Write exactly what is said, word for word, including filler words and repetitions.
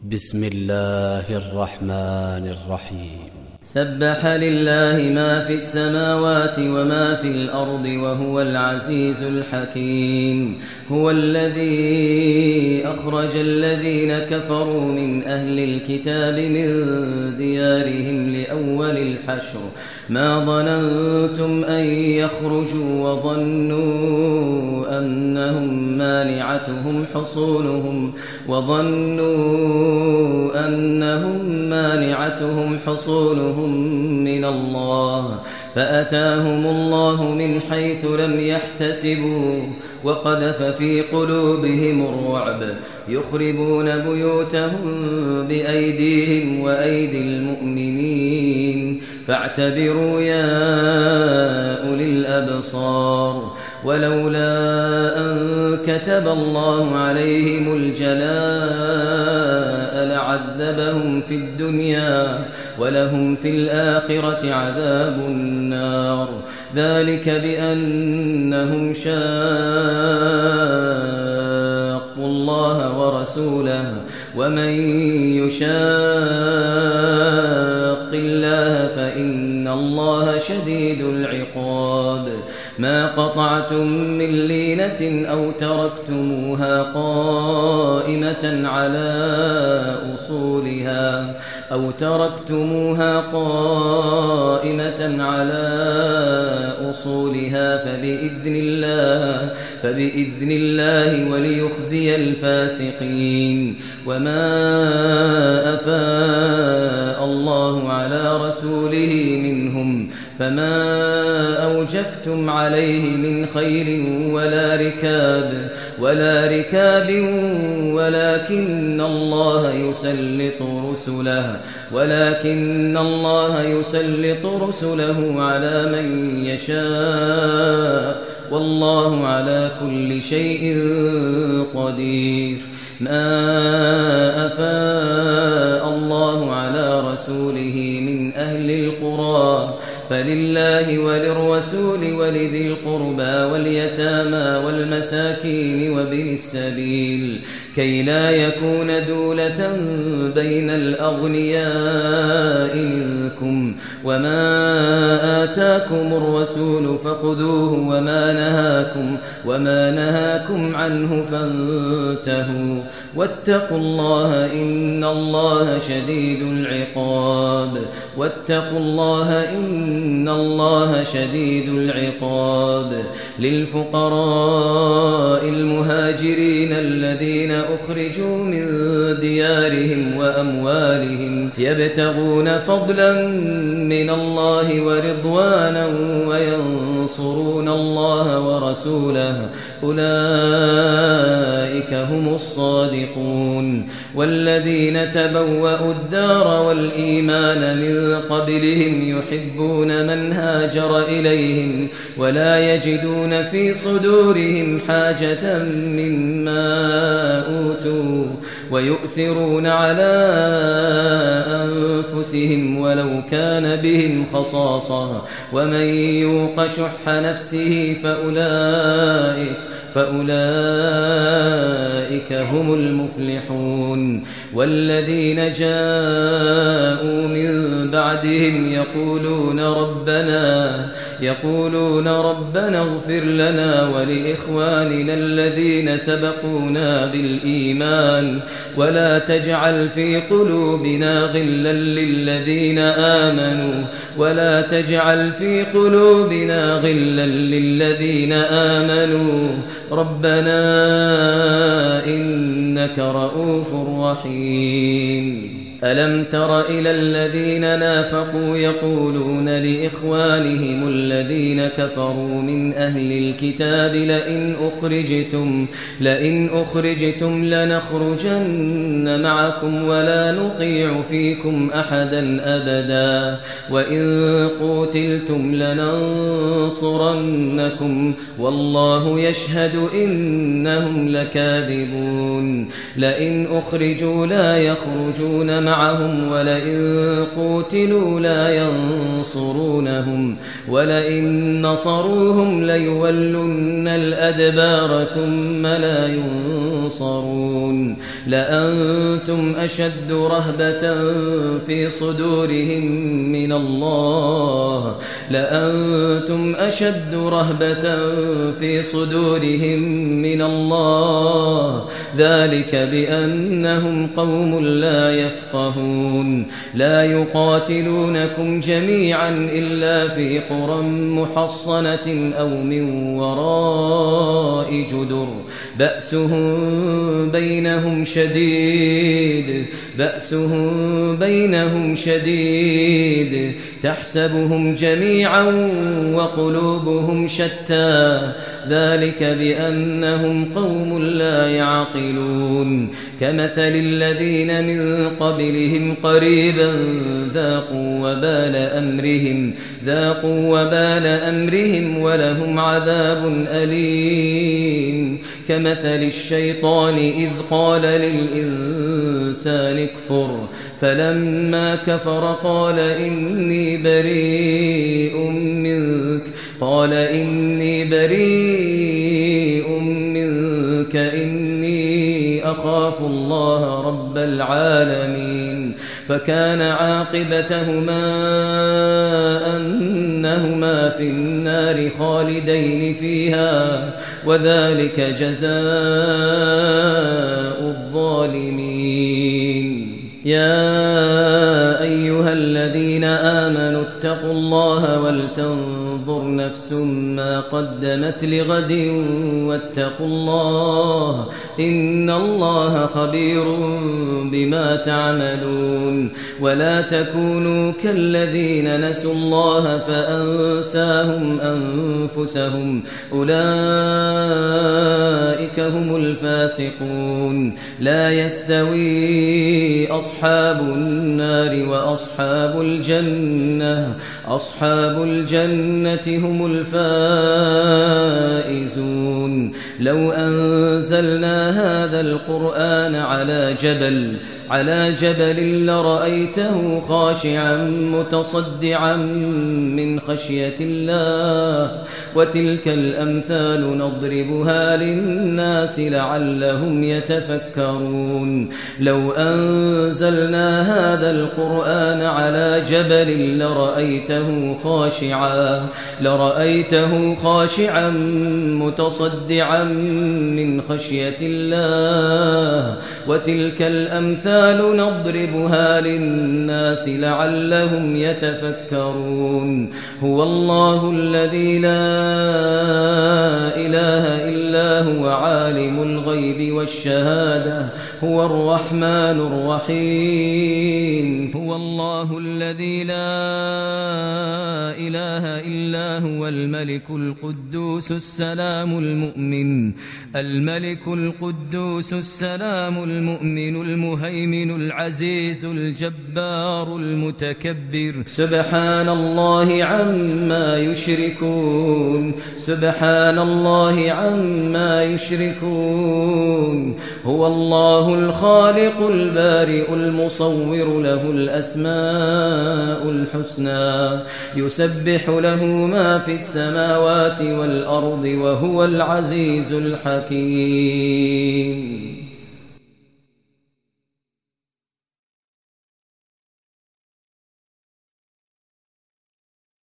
بسم الله الرحمن الرحيم. سبح لله ما في السماوات وما في الأرض وهو العزيز الحكيم. هو الذي أخرج الذين كفروا من أهل الكتاب من ديارهم لأول الحشر ما ظننتم أن يخرجوا وظنوا أنهم مانعتهم حصونهم وظنوا أنهم مانعتهم حصونهم من الله فأتاهم الله من حيث لم يحتسبوا وقذف في قلوبهم الرعب يخربون بيوتهم بأيديهم وأيدي المؤمنين فاعتبروا يا أولي الأبصار. ولولا أن كتب الله عليهم الجلاء لعذبهم في الدنيا ولهم في الآخرة عذاب النار ذلك بأنهم شاقوا الله ورسوله ومن يشاق الله فإن الله شديد العقاب. ما قطعتم من لينة أو تركتموها قائمة على أصولها أو تركتموها قائمة على أصولها فبإذن الله فبإذن الله وليخزي الفاسقين. وما أفاء الله على رسوله منهم فما أوجفتم عليه من خير ولا ركاب ولا ركاب ولكن الله يسلط رسله ولكن الله يسلط رسله على من يشاء والله على كل شيء قدير. ما أفاء الله على رسوله من أهل القرى فلله وللرسول ولذي القربى واليتامى والمساكين وابن السبيل كي لا يكون دولة بين الأغنياء منكم. وما آتاكم الرسول فخذوه وما نهاكم وما نهاكم عنه فانتهوا واتقوا الله إن الله شديد العقاب. واتقوا الله إن الله شديد العقاب. للفقراء المهاجرين الذين أخرجوا من ديارهم وأموالهم يبتغون فضلا من الله ورضوانا وينصرون الله ورسوله أولئك هم الصادقون. والذين تبوأوا الدار والإيمان من قبلهم يحبون من هاجر إليهم ولا يجدون في صدورهم حاجة مما أوتوا ويؤثرون على أنفسهم ولو كان بهم خصاصة ومن يوق شح نفسه فأولئك فأولئك هم المفلحون. والذين جاءوا من بعدهم يقولون ربنا يقولون ربنا اغفر لنا ولإخواننا الذين سبقونا بالإيمان ولا تجعل في قلوبنا غلا للذين آمنوا ولا تجعل في قلوبنا غلا للذين آمنوا ربنا إنك رؤوف رحيم. ألم تر إلى الذين نافقوا يقولون لإخوانهم الذين كفروا من أهل الكتاب لئن أخرجتم لئن أخرجتم لنخرجن معكم ولا نطيع فيكم أحدا أبدا وإن قوتلتم لننصرنكم والله يشهد إنهم لكاذبون. لئن أخرجوا لا يخرجون معهم ولئن قوتلوا لا ينصرونهم ولئن نصروهم ليولن الأدبار ثم لا ينصرون. لأنتم أشد رهبة في صدورهم من الله لأنتم أشد رهبة في صدورهم من الله ذلك بأنهم قوم لا يفقهون لا يقاتلونكم جميعا إلا في قرى محصنة أو من وراء جدر بأسهم بينهم شديد بأسهم بينهم شديد تحسبهم جميعا وقلوبهم شتى ذلك بأنهم قوم لا يعقلون كمثل الذين من قبلهم قريبا ذاقوا وبال أمرهم ذاقوا وبال أمرهم ولهم عذاب أليم كمثل الشيطان إذ قال للإنسان اكفر فلما كفر قال إني بريء منك قال إني بريء منك إني أخاف الله رب العالمين فكان عاقبتهما أنهما في النار خالدين فيها وذلك جزاء الظالمين يا أيها الذين آمنوا اتقوا الله ولتنظر نفس ما قدمت لغد واتقوا الله إن الله خبير بما تعملون ولا تكونوا كالذين نسوا الله فأنساهم أنفسهم أولئك هم الفاسقون لا يستوي أصحاب النار وأصحاب الجنة أصحاب الجنة هم الفائزون لو أنزلنا هذا القرآن على جبل على جبل لرأيته خاشعا متصدعا من خشية الله وتلك الأمثال نضربها للناس لعلهم يتفكرون لو أنزلنا هذا القرآن على جبل لرأيته خاشعا لرأيته خاشعا متصدعا من خشية الله وتلك الأمثال نضربها للناس لعلهم يتفكرون هو الله الذي لا إله إلا هو عالم الغيب والشهادة هو الرحمن الرحيم هو الله الذي لا إله إلا هو الملك القدوس السلام المؤمن الملك القدوس السلام المؤمن المهيمن العزيز الجبار المتكبر سبحان الله عما يشركون سبحان الله عما يشركون هو الله الخالق البارئ المصور له الأسماء الحسنى يسبح له ما في السماوات والأرض وهو العزيز الحكيم